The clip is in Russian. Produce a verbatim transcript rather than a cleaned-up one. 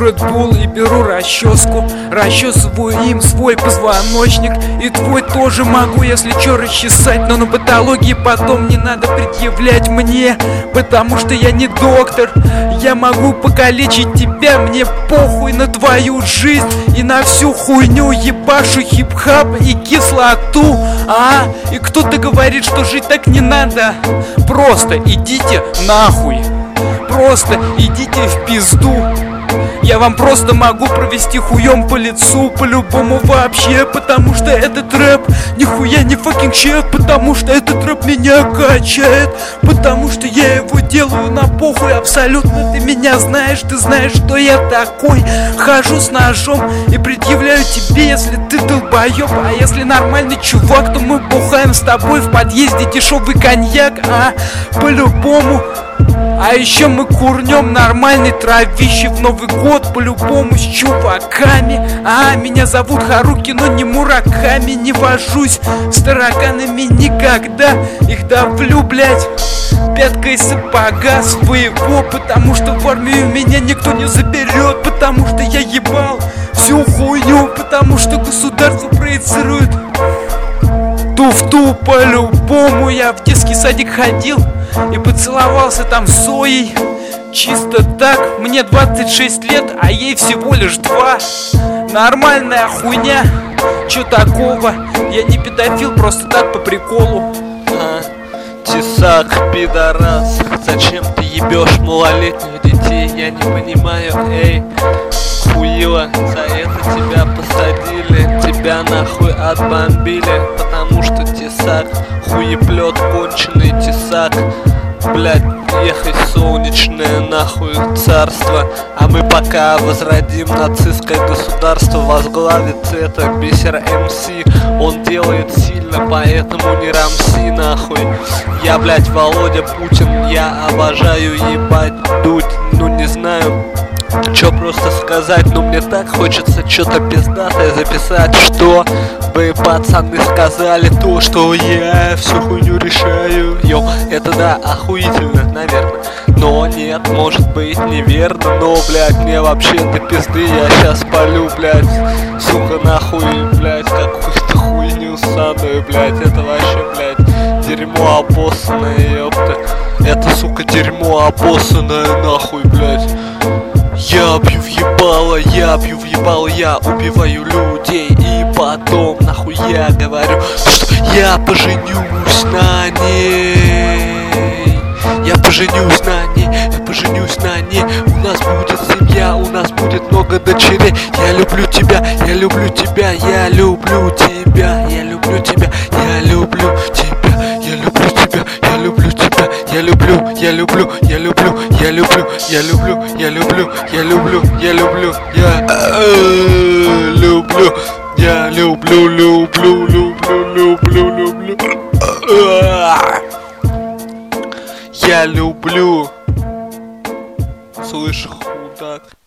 Red Bull и беру расческу, расчесываю им свой позвоночник. И твой тоже могу, если чё, расчесать. Но на патологии потом не надо предъявлять мне, потому что я не доктор. Я могу покалечить тебя, мне похуй на твою жизнь и на всю хуйню. Ебашу хип-хап и кислоту. А, и кто-то говорит, что жить так не надо. Просто идите нахуй. Просто идите в пизду. Я вам просто могу провести хуем по лицу, по-любому вообще, потому что этот рэп нихуя не факинг чек, потому что этот рэп меня качает, потому что я его делаю на похуй абсолютно. Ты меня знаешь, ты знаешь, что я такой. Хожу с ножом и предъявляю тебе, если ты долбоёб. А если нормальный чувак, то мы бухаем с тобой в подъезде дешевый коньяк, а по-любому. А еще мы курнем нормальный травище в Новый год, по-любому с чуваками. А, меня зовут Харуки, но не Мураками. Не вожусь с тараканами никогда, их давлю, блять, пяткой сапога своего. Потому что в армию меня никто не заберет, потому что я ебал всю хуйню, потому что государство проецирует туфту по-любому. Я в детский садик ходил и поцеловался там с Зоей. Чисто так, мне двадцать шесть лет, а ей всего лишь два. Нормальная хуйня, чё такого? Я не педофил, просто так по приколу. А, тесак, пидорас, зачем ты ебешь малолетних детей? Я не понимаю, эй, хуила, за это тебя посадили, тебя нахуй отбомбили, потому что тесак, хуеплет, конченый тесак. Блять, ехай солнечное нахуй царство. А мы пока возродим нацистское государство. Возглавит это Бисер эм си. Он делает сильно, поэтому не рамси нахуй. Я, блять, Володя Путин. Я обожаю ебать дуть. Ну не знаю, чё просто сказать, но мне так хочется что-то пиздатое записать, что вы, пацаны, сказали то, что я всю хуйню решаю. Йо, это да, охуительно, наверное. Но нет, может быть неверно. Но, блядь, мне вообще до пизды. Я сейчас полю, блядь, сука, нахуй, блядь, какую-то хуйню ссаную, блядь. Это вообще, блядь, дерьмо обоссанное, ёпта. Это, сука, дерьмо обоссанное, нахуй, блядь. Я бью в ебало, я бью в ебало, я убиваю людей. И потом нахуй я говорю, что я поженюсь на ней. Я поженюсь на ней, я поженюсь на ней. У нас будет семья, у нас будет много дочерей. Я люблю тебя, я люблю тебя, я люблю тебя, я люблю тебя, я люблю тебя, я люблю тебя, я люблю тебя, я люблю, я люблю, я люблю, я люблю, я люблю, я люблю, я люблю, я люблю, я люблю, я люблю, люблю, люблю, люблю, люблю. Я люблю. Слышь, худак.